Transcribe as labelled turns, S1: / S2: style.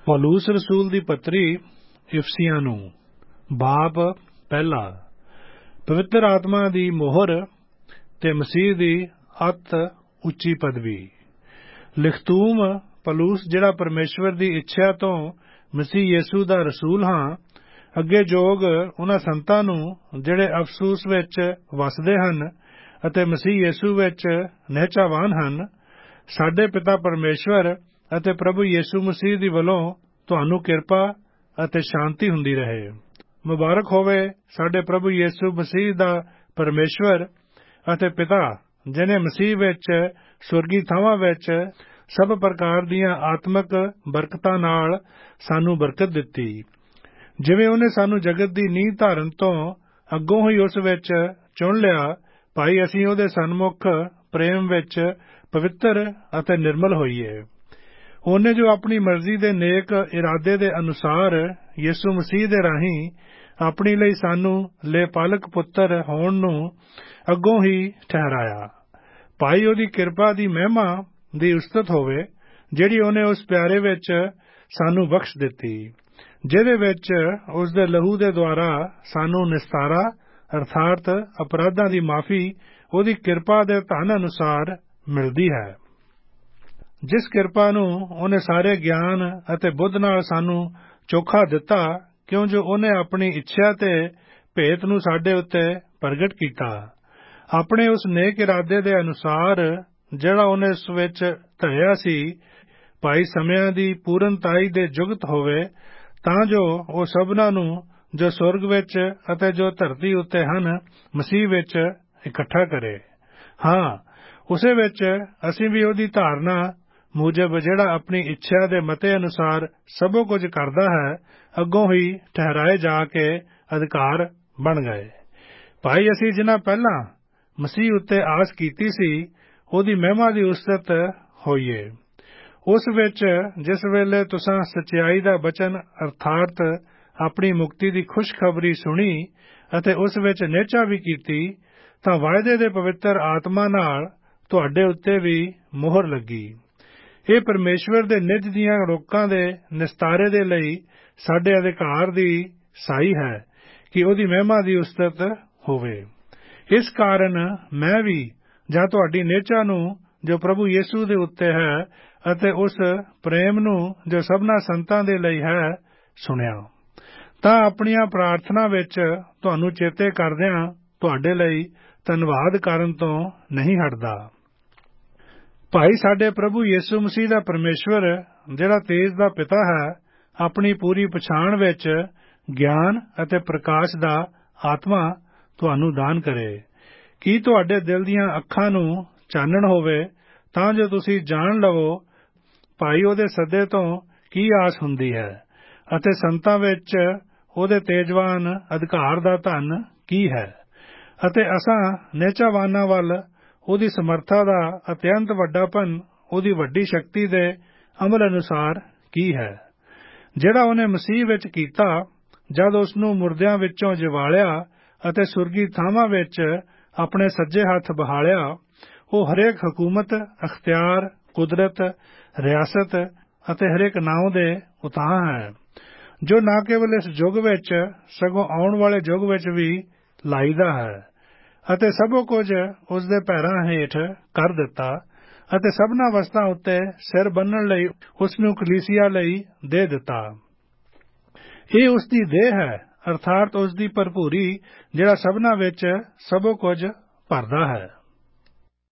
S1: ਪੌਲੁਸ ਰਸੂਲ ਦੀ ਪੱਤਰੀ ਇਫਸੀਆਂ ਨੂੰ ਬਾਬ ਪਹਿਲਾ। ਪਵਿੱਤਰ ਆਤਮਾ ਦੀ ਮੋਹਰ ਤੇ ਮਸੀਹ ਦੀ ਅਤ ਉੱਚੀ ਪਦਵੀ। ਲਿਖਤੂਮ ਪੌਲੁਸ, ਜਿਹੜਾ ਪਰਮੇਸ਼ਵਰ ਦੀ ਇੱਛਾ ਤੋਂ ਮਸੀਹ ਯੇਸੂ ਦਾ ਰਸੂਲ ਹਾਂ, ਅੱਗੇ ਜੋਗ ਉਹਨਾਂ ਸੰਤਾਂ ਨੂੰ ਜਿਹੜੇ ਅਫਸੂਸ ਵਿੱਚ ਵਸਦੇ ਹਨ ਅਤੇ ਮਸੀਹ ਯੇਸੂ ਵਿੱਚ ਨਿਹਚਾਵਾਨ ਹਨ, ਸਾਡੇ ਪਿਤਾ ਪਰਮੇਸ਼ਵਰ ਅਤੇ ਪ੍ਰਭੂ ਯੇਸੂ ਮਸੀਹ ਦੀ ਵੱਲੋਂ ਤੁਹਾਨੂੰ ਕਿਰਪਾ ਅਤੇ ਸ਼ਾਂਤੀ ਹੁੰਦੀ ਰਹੇ। ਮੁਬਾਰਕ ਹੋਵੇ ਸਾਡੇ ਪ੍ਰਭੂ ਯੇਸੂ ਮਸੀਹ ਦਾ ਪਰਮੇਸ਼ਵਰ ਅਤੇ ਪਿਤਾ, ਜਿਹਨੇ ਮਸੀਹ ਵਿੱਚ ਸਵਰਗੀ ਥਾਵਾਂ ਵਿੱਚ ਸਭ ਪ੍ਰਕਾਰ ਦੀਆਂ ਆਤਮਕ ਬਰਕਤਾਂ ਨਾਲ ਸਾਨੂੰ ਬਰਕਤ ਦਿੱਤੀ, ਜਿਵੇਂ ਉਹਨੇ ਸਾਨੂੰ ਜਗਤ ਦੀ ਨੀਂਹ ਧਾਰਨ ਤੋਂ ਅੱਗੋਂ ਹੀ ਉਸ ਵਿੱਚ ਚੁਣ ਲਿਆ, ਭਾਈ ਅਸੀਂ ਉਹਦੇ ਸਨਮੁਖ ਪ੍ਰੇਮ ਵਿੱਚ ਪਵਿੱਤਰ ਅਤੇ ਨਿਰਮਲ ਹੋਈਏ। ਉਹਨੇ ਜੋ ਆਪਣੀ ਮਰਜ਼ੀ ਦੇ ਨੇਕ ਇਰਾਦੇ ਦੇ ਅਨੁਸਾਰ ਯਿਸੂ ਮਸੀਹ ਦੇ ਰਾਹੀਂ ਆਪਣੀ ਲਈ ਸਾਨੂੰ ਲੇਪਾਲਕ ਪੁੱਤਰ ਹੋਣ ਨੂੰ ਅੱਗੋਂ ਹੀ ਠਹਿਰਾਇਆ, ਭਾਈ ਉਹਦੀ ਕਿਰਪਾ ਦੀ ਮਹਿਮਾ ਦੀ ਉਸਤਤ ਹੋਵੇ, ਜਿਹੜੀ ਉਹਨੇ ਉਸ ਪਿਆਰੇ ਵਿੱਚ ਸਾਨੂੰ ਬਖਸ਼ ਦਿੱਤੀ, ਜਿਹਦੇ ਵਿੱਚ ਉਸ ਦੇ ਲਹੂ ਦੇ ਦੁਆਰਾ ਸਾਨੂੰ ਨਿਸਤਾਰਾ ਅਰਥਾਤ ਅਪਰਾਧਾਂ ਦੀ ਮਾਫੀ ਉਹਦੀ ਕਿਰਪਾ ਦੇ ਧਨ ਅਨੁਸਾਰ ਮਿਲਦੀ ਹੈ। ਜਿਸ ਕਿਰਪਾ ਨੂੰ ਉਹਨੇ ਸਾਰੇ ਗਿਆਨ ਅਤੇ ਬੁੱਧ ਨਾਲ ਸਾਨੂੰ ਚੋਖਾ ਦਿੱਤਾ, ਕਿਉਂ ਜੋ ਉਹਨੇ ਆਪਣੀ ਇੱਛਾ ਤੇ ਭੇਤ ਨੂੰ ਸਾਡੇ ਉੱਤੇ ਪ੍ਰਗਟ ਕੀਤਾ, ਆਪਣੇ ਉਸ ਨੇਕ ਇਰਾਦੇ ਦੇ ਅਨੁਸਾਰ ਜਿਹੜਾ ਉਹਨੇ ਉਸ ਵਿੱਚ ਧਰਿਆ ਸੀ, ਭਾਈ ਸਮਿਆਂ ਦੀ ਪੂਰਨਤਾਈ ਦੇ ਜੁਗਤ ਹੋਵੇ, ਤਾਂ ਜੋ ਉਹ ਸਭਨਾਂ ਨੂੰ ਜੋ ਸਵਰਗ ਵਿੱਚ ਅਤੇ ਜੋ ਧਰਤੀ ਉੱਤੇ ਹਨ ਮਸੀਹ ਵਿੱਚ ਇਕੱਠਾ ਕਰੇ। ਹਾਂ, ਉਸੇ ਵਿੱਚ ਅਸੀਂ ਵੀ ਉਹਦੀ ਧਾਰਨਾ ਮੂਜਬ, ਜਿਹੜਾ ਆਪਣੀ ਇੱਛਾ ਦੇ ਮਤੇ ਅਨੁਸਾਰ ਸਭੋ ਕੁਝ ਕਰਦਾ ਹੈ, ਅੱਗੋਂ ਹੀ ਠਹਿਰਾਏ ਜਾ ਕੇ ਅਧਿਕਾਰ ਬਣ ਗਏ। ਭਾਈ ਅਸੀਂ ਜਿਨ੍ਹਾਂ ਪਹਿਲਾਂ ਮਸੀਹ ਉੱਤੇ ਆਸ ਕੀਤੀ ਸੀ, ਉਹਦੀ ਮਹਿਮਾ ਦੀ ਉਸਤਤ ਹੋਈਏ। ਉਸ ਵਿੱਚ ਜਿਸ ਵੇਲੇ ਤੁਸਾਂ ਸਚਾਈ ਦਾ ਬਚਨ ਅਰਥਾਤ ਆਪਣੀ ਮੁਕਤੀ ਦੀ ਖੁਸ਼ਖਬਰੀ ਸੁਣੀ ਅਤੇ ਉਸ ਵਿੱਚ ਨਿਹਚਾ ਵੀ ਕੀਤੀ, ਤਾਂ ਵਾਅਦੇ ਦੇ ਪਵਿੱਤਰ ਆਤਮਾ ਨਾਲ ਤੁਹਾਡੇ ਉੱਤੇ ਵੀ ਮੋਹਰ ਲੱਗੀ। ਇਹ ਪਰਮੇਸ਼ਵਰ ਦੇ ਨਿੱਜ ਦੀਆਂ ਰੋਕਾਂ ਦੇ ਨਿਸਤਾਰੇ ਦੇ ਲਈ ਸਾਡੇ ਅਧਿਕਾਰ ਦੀ ਸਾਈ ਹੈ ਕਿ ਉਹਦੀ ਮਹਿਮਾ ਦੀ ਉਸਤਤ ਹੋਵੇ। ਇਸ ਕਾਰਨ ਮੈਂ ਵੀ ਜਾਂ ਤੁਹਾਡੀ ਨਿਹਚਾ ਨੂੰ ਜੋ ਪ੍ਰਭੂ ਯੇਸੂ ਦੇ ਉੱਤੇ ਹੈ ਅਤੇ ਉਸ ਪ੍ਰੇਮ ਨੂੰ ਜੋ ਸਭਨਾਂ ਸੰਤਾਂ ਦੇ ਲਈ ਹੈ ਸੁਣਿਆ, ਤਾਂ ਆਪਣੀਆਂ ਪ੍ਰਾਰਥਨਾ ਵਿੱਚ ਤੁਹਾਨੂੰ ਚੇਤੇ ਕਰਦਿਆਂ ਤੁਹਾਡੇ ਲਈ ਧੰਨਵਾਦ ਕਰਨ ਤੋਂ ਨਹੀਂ ਹਟਦਾ। ਭਾਈ ਸਾਡੇ ਪ੍ਰਭੂ ਯੇਸੂ ਮਸੀਹ ਦਾ ਪਰਮੇਸ਼ਵਰ, ਜਿਹੜਾ ਤੇਜ ਦਾ ਪਿਤਾ ਹੈ, ਆਪਣੀ ਪੂਰੀ ਪਛਾਣ ਵਿੱਚ ਗਿਆਨ ਅਤੇ ਪ੍ਰਕਾਸ਼ ਦਾ ਆਤਮਾ ਤੁਹਾਨੂੰ ਦਾਨ ਕਰੇ, ਕਿ ਤੁਹਾਡੇ ਦਿਲ ਦੀਆਂ ਅੱਖਾਂ ਨੂੰ ਚਾਨਣ ਹੋਵੇ, ਤਾਂ ਜੋ ਤੁਸੀਂ ਜਾਣ ਲਵੋ ਭਾਈ ਉਹਦੇ ਸੱਦੇ ਤੋਂ ਕੀ ਆਸ ਹੁੰਦੀ ਹੈ ਅਤੇ ਸੰਤਾਂ ਵਿੱਚ ਉਹਦੇ ਤੇਜਵਾਨ ਅਧਿਕਾਰ ਦਾ ਧਨ ਕੀ ਹੈ, ਅਤੇ ਅਸਾਂ ਨਿਹਚਾਵਾਨਾਂ ਵੱਲ ਉਹਦੀ ਸਮਰਥਾ ਦਾ ਅਤਿਅੰਤ ਵੱਡਾਪਨ ਉਹਦੀ ਵੱਡੀ ਸ਼ਕਤੀ ਦੇ ਅਮਲ ਅਨੁਸਾਰ ਕੀ ਹੈ, ਜਿਹੜਾ ਉਹਨੇ ਮਸੀਹ ਵਿੱਚ ਕੀਤਾ, ਜਦ ਉਸ ਨੂੰ ਮੁਰਦਿਆਂ ਵਿੱਚੋਂ ਜਿਵਾਲਿਆ ਅਤੇ ਸੁਰਗੀ ਥਾਵਾਂ ਵਿੱਚ ਆਪਣੇ ਸੱਜੇ ਹੱਥ ਬਹਾਲਿਆ। ਉਹ ਹਰੇਕ ਹਕੂਮਤ, ਅਖਤਿਆਰ, ਕੁਦਰਤ, ਰਿਆਸਤ ਅਤੇ ਹਰੇਕ ਨਾਉ ਦੇ ਉਤਾਂਹ ਹੈ, ਜੋ ਨਾ ਕੇਵਲ ਇਸ ਯੁੱਗ ਵਿੱਚ ਸਗੋਂ ਆਉਣ ਵਾਲੇ ਯੁੱਗ ਵਿੱਚ ਵੀ ਲਾਈਦਾ ਹੈ, ਅਤੇ ਸਭੋ ਕੁਝ ਉਸ ਦੇ ਪੈਰਾਂ ਹੇਠ ਕਰ ਦਿੱਤਾ ਅਤੇ ਸਭਨਾਂ ਵਸਤਾਂ ਉੱਤੇ ਸਿਰ ਬੰਨ੍ਹਣ ਲਈ ਉਸ ਨੂੰ ਕਲੀਸਿਆ ਲਈ ਦੇ ਦਿੱਤਾ। ਇਹ ਉਸ ਦੀ ਦੇਹ ਹੈ, ਅਰਥਾਤ ਉਸ ਦੀ ਭਰਪੂਰੀ, ਜਿਹੜਾ ਸਭਨਾਂ ਵਿੱਚ ਸਭੋ ਕੁਝ ਭਰਦਾ ਹੈ।